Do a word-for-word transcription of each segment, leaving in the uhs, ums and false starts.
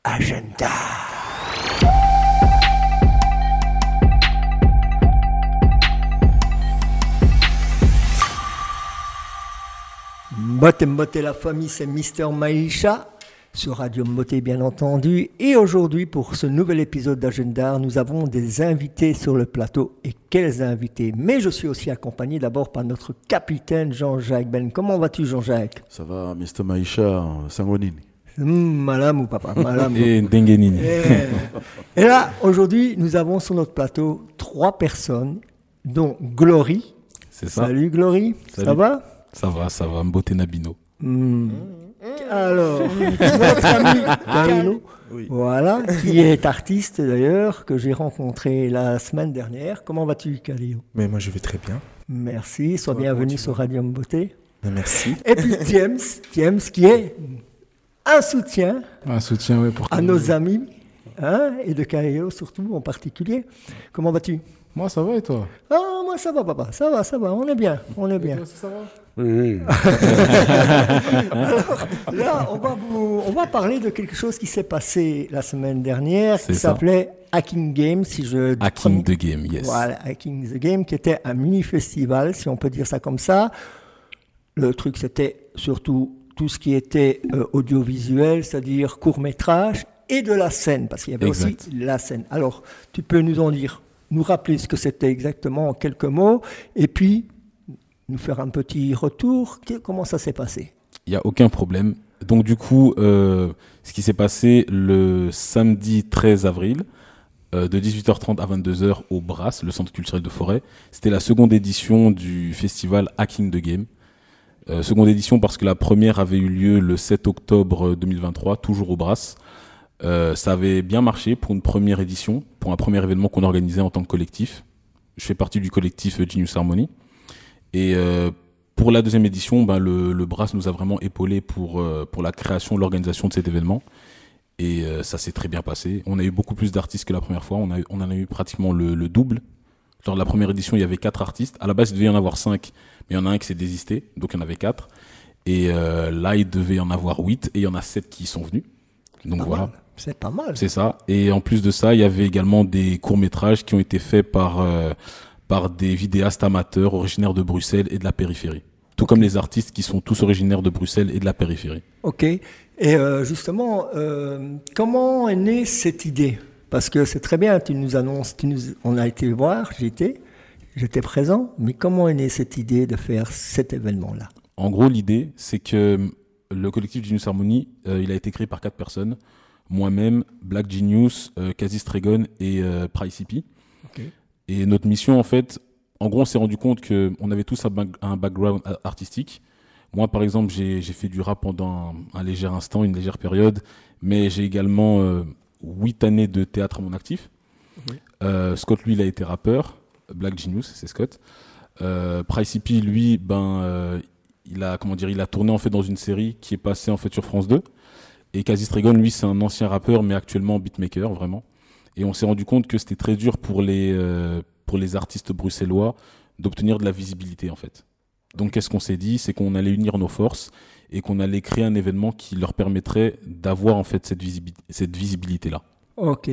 Agenda. Mbote Mbote la famille, c'est Mister Maïcha sur Radio Mbote bien entendu. Et aujourd'hui pour ce nouvel épisode d'Agenda, nous avons des invités sur le plateau. Et quels invités! Mais je suis aussi accompagné d'abord par notre capitaine Jean-Jacques Ben. Comment vas-tu Jean-Jacques? Ça va Mister Maïcha, Sangonini. Mmh, malam ou papa, malam. Et Dengenini. Et, et là, aujourd'hui, nous avons sur notre plateau trois personnes, dont Glory. C'est ça. Salut Glory, Salut. Ça va? Ça va, ça va, Mbote Nabino. Mmh. Alors, notre ami Carlo, Oui. voilà, qui est artiste d'ailleurs, que j'ai rencontré la semaine dernière. Comment vas-tu, Carlo? Mais moi, je vais très bien. Merci, sois Ouais, bienvenu comment tu sur Radio Mbote. Mais merci. Et puis James, James qui est un soutien Un soutien, oui, pour à nos amis, hein, et de Carlo surtout en particulier. Comment vas-tu? Moi, ça va et toi? Ah, moi ça va, papa, ça va, ça va, on est bien, on est bien. Et toi aussi, ça va? Oui. Alors, là, on va, vous- on va parler de quelque chose qui s'est passé la semaine dernière, C'est qui ça. s'appelait Hacking Game, si je... Hacking the Game, yes. Voilà, Hacking the Game, qui était un mini-festival, si on peut dire ça comme ça. Le truc, c'était surtout tout ce qui était euh, audiovisuel, c'est-à-dire court-métrage, et de la scène, parce qu'il y avait Exact. aussi la scène. Alors, tu peux nous en dire, nous rappeler ce que c'était exactement en quelques mots, et puis nous faire un petit retour. Que- Comment ça s'est passé? Il n'y a aucun problème. Donc, du coup, euh, ce qui s'est passé le samedi treize avril, euh, de dix-huit heures trente à vingt-deux heures au Brass, le centre culturel de Forêt, c'était la seconde édition du festival Hacking the Game. Euh, seconde édition parce que la première avait eu lieu le sept octobre deux mille vingt-trois, toujours au Brass. Euh, ça avait bien marché pour une première édition, pour un premier événement qu'on organisait en tant que collectif. Je fais partie du collectif euh, Genius Harmony. Et euh, pour la deuxième édition, ben, le, le Brass nous a vraiment épaulé pour, euh, pour la création, l'organisation de cet événement. Et euh, ça s'est très bien passé. On a eu beaucoup plus d'artistes que la première fois. On, a, eu- on en a eu pratiquement le, le double. Lors de la première édition, il y avait quatre artistes. À la base, il devait y en avoir cinq, mais il y en a un qui s'est désisté, donc il y en avait quatre. Et euh, là, il devait y en avoir huit, et il y en a sept qui sont venus. Donc Pas voilà. mal. C'est pas mal. C'est ça. Et en plus de ça, il y avait également des courts-métrages qui ont été faits par, euh, par des vidéastes amateurs originaires de Bruxelles et de la périphérie. Tout comme les artistes qui sont tous originaires de Bruxelles et de la périphérie. Ok. Et euh, justement, euh, comment est née cette idée? Parce que c'est très bien, tu nous annonces, tu nous, on a été voir, j'y étais, j'étais présent, mais comment est née cette idée de faire cet événement-là? En gros, l'idée, c'est que le collectif Genius Harmony, euh, il a été créé par quatre personnes. Moi-même, Black Genius, euh, Kazi Stregon et euh, Price Hippie. Ok. Et notre mission, en fait, en gros, on s'est rendu compte qu'on avait tous un, back- un background a- artistique. Moi, par exemple, j'ai j'ai fait du rap pendant un, un léger instant, une légère période, mais j'ai également euh, huit années de théâtre à mon actif. Oui. Euh, Scott, lui, il a été rappeur. Black Genius, c'est Scott. Euh, Price Hippie, lui, ben, euh, il a, comment dire, il a tourné en fait dans une série qui est passée en fait sur France deux. Et Kazi Stregon, lui, c'est un ancien rappeur, mais actuellement beatmaker, vraiment. Et on s'est rendu compte que c'était très dur pour les, euh, pour les artistes bruxellois d'obtenir de la visibilité, en fait. Donc, qu'est-ce qu'on s'est dit? C'est qu'on allait unir nos forces et qu'on allait créer un événement qui leur permettrait d'avoir, en fait, cette, visibi- cette visibilité-là. Ok.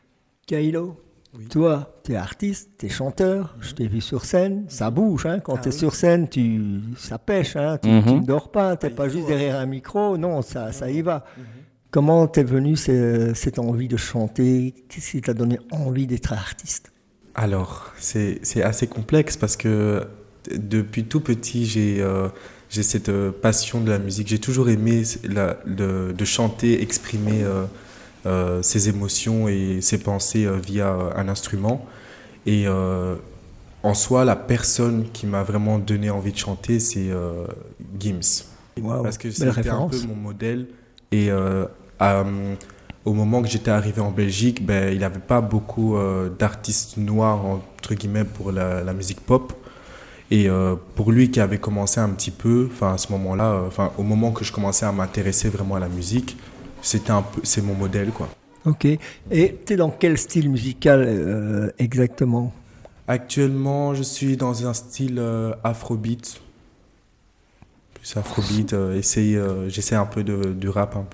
Kailo, Oui. toi, tu es artiste, tu es chanteur, je t'ai vu sur scène, ça bouge, hein, quand Ah tu es oui. sur scène, tu, ça pêche, hein, tu, Mhm. tu ne dors pas, tu Ah, n'es il pas faut, juste hein. derrière un micro, non, ça, ça y va. Comment t'es venu ce- cette envie de chanter? Qu'est-ce qui t'a donné envie d'être artiste? Alors, c'est c'est assez complexe parce que depuis tout petit, j'ai euh, j'ai cette euh, passion de la musique. J'ai toujours aimé la, de, de chanter, exprimer euh, euh, ses émotions et ses pensées euh, via euh, un instrument. Et euh, en soi, la personne qui m'a vraiment donné envie de chanter, c'est euh, Gims. Waouh, Parce que belle c'était un référence. peu mon modèle. Et euh, à, au moment que j'étais arrivé en Belgique, ben, il n'y avait pas beaucoup euh, d'artistes noirs, entre guillemets, pour la, la musique pop. Et euh, pour lui qui avait commencé un petit peu, enfin à ce moment-là, euh, enfin au moment que je commençais à m'intéresser vraiment à la musique, c'était un peu, c'est mon modèle, quoi. Ok. Et tu es dans quel style musical euh, exactement? Actuellement, je suis dans un style euh, afrobeat. Plus afrobeat, euh, essaye, euh, j'essaie un peu de, de rap un peu.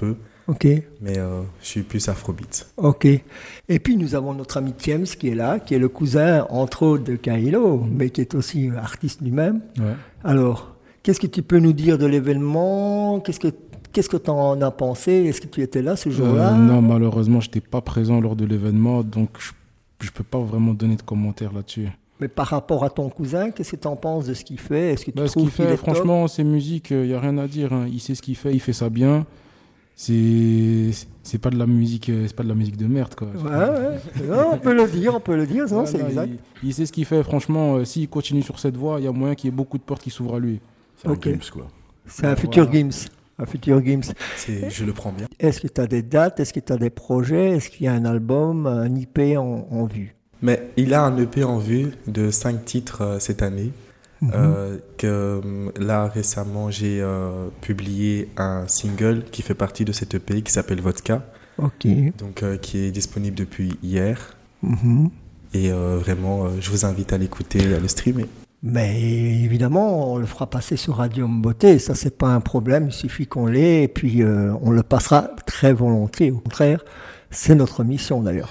Ok. Mais euh, je suis plus afrobeat. Ok. Et puis nous avons notre ami James qui est là, qui est le cousin, entre autres, de Kailo, mais qui est aussi artiste lui-même. Ouais. Alors, qu'est-ce que tu peux nous dire de l'événement? Qu'est-ce que qu'est-ce que tu en as pensé? Est-ce que tu étais là ce jour-là? Euh, non, malheureusement, je n'étais pas présent lors de l'événement, donc je ne peux pas vraiment donner de commentaires là-dessus. Mais par rapport à ton cousin, qu'est-ce que tu en penses de ce qu'il fait? Est-ce que tu Bah, ce trouves qu'il fait, qu'il est franchement, ses musiques, il n'y a rien à dire. Hein. Il sait ce qu'il fait, il fait ça bien. C'est c'est pas de la musique, euh, c'est pas de la musique de merde, quoi. top? Ouais, ouais. Non, on peut le dire, on peut le dire, non, Voilà, c'est exact. Il, il sait ce qu'il fait, franchement. Euh, s'il continue sur cette voie, il y a moyen qu'il y ait beaucoup de portes qui s'ouvrent à lui. C'est un Ok. Games, quoi. C'est un Ouais, futur voilà. Gims. Un futur Gims. C'est, je le prends bien. Est-ce que tu as des dates? Est-ce que tu as des projets? Est-ce qu'il y a un album, un I P en, en vue? Mais il a un E P en vue de cinq titres euh, cette année. Mhm. Euh, que euh, là récemment j'ai euh, publié un single qui fait partie de cet E P qui s'appelle Vodka, Ok. donc euh, qui est disponible depuis hier. Mhm. Et euh, vraiment, euh, je vous invite à l'écouter et à le streamer. Mais évidemment, on le fera passer sur Radio Mboté. Ça, c'est pas un problème. Il suffit qu'on l'ait et puis euh, on le passera très volontiers. Au contraire, c'est notre mission d'ailleurs.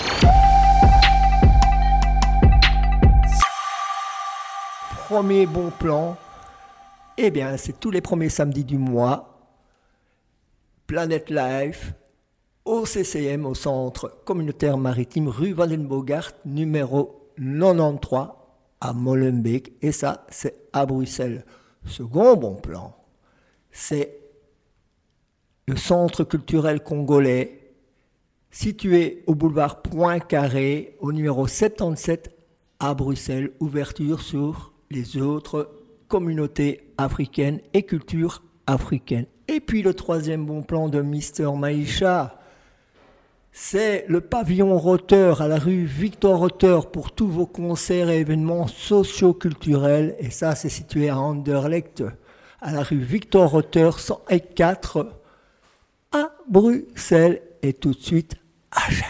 Premier bon plan, eh bien, c'est tous les premiers samedis du mois. Planète Life, au C C M, au Centre communautaire maritime, rue Vandenbogart, numéro quatre-vingt-treize, à Molenbeek. Et ça, c'est à Bruxelles. Second bon plan, c'est le Centre culturel congolais, situé au boulevard Poincaré, au numéro soixante-dix-sept, à Bruxelles. Ouverture sur les autres communautés africaines et cultures africaines. Et puis le troisième bon plan de Mister Maïcha, c'est le pavillon Roteur à la rue Victor Roteur pour tous vos concerts et événements socio-culturels. Et ça, c'est situé à Anderlecht, à la rue Victor Roteur cent quatre, à Bruxelles. Et tout de suite, agenda.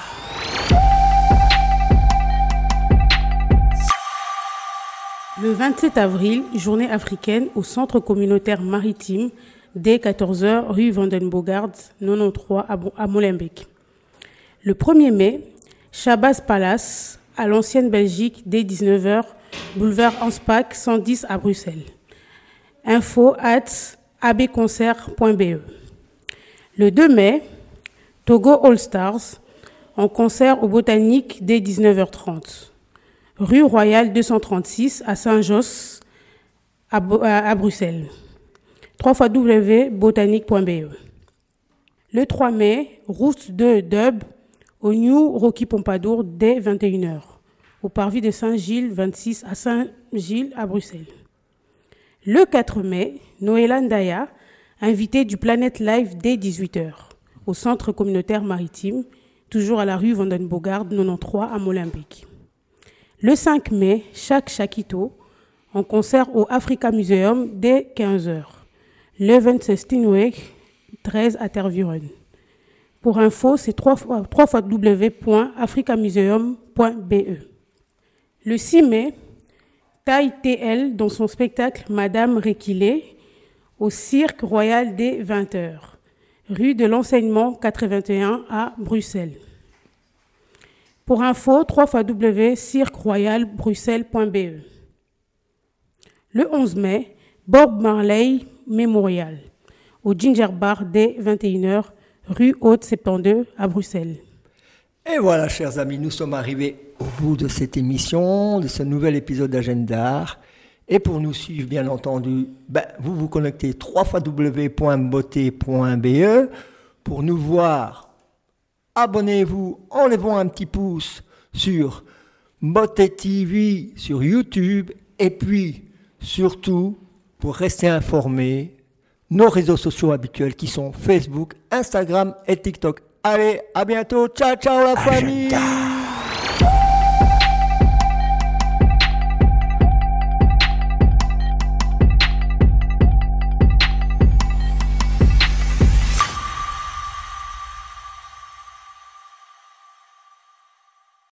Le vingt-sept avril, journée africaine au Centre communautaire maritime, dès quatorze heures, rue Vandenbogart, quatre-vingt-treize à, à Molenbeek. Le premier mai, Shabazz Palace, à l'ancienne Belgique, dès dix-neuf heures, boulevard Anspach, cent dix à Bruxelles. Info at abconcert point b e. Le deux mai, Togo All Stars, en concert au Botanique, dès dix-neuf heures trente. Rue Royale deux cent trente-six à Saint-Josse, à, à, à Bruxelles. w w w point botanique point b e. Le trois mai, route de Dub au New Rocky Pompadour dès vingt et une heures, au parvis de Saint-Gilles vingt-six à Saint-Gilles à Bruxelles. Le quatre mai, Noëlla Ndaya, invité du Planète Live dès dix-huit heures, au Centre communautaire maritime, toujours à la rue Vandenbogart quatre-vingt-treize à Molenbeek. Le cinq mai, Chak Chakito, en concert au Africa Museum dès quinze heures. Le vingt-six Week, treize à Tervuren. Pour info, c'est w w w point africamuseum point b e. Le six mai, Tai T L dans son spectacle Madame Rekilé au Cirque Royal dès vingt heures, rue de l'Enseignement quatre-vingt-un à Bruxelles. Pour info, w w w point cirque royal bruxelles point b e. Le onze mai, Bob Marley Memorial, au Ginger Bar dès vingt et une heures, rue Haute-Septante-deux à Bruxelles. Et voilà, chers amis, nous sommes arrivés au bout de cette émission, de ce nouvel épisode d'Agenda. Et pour nous suivre, bien entendu, ben, vous vous connectez w w w point beauté point b e. Pour nous voir, abonnez-vous en levant un petit pouce sur Mboté T V, sur YouTube. Et puis, surtout, pour rester informés, nos réseaux sociaux habituels qui sont Facebook, Instagram et TikTok. Allez, à bientôt. Ciao, ciao la famille.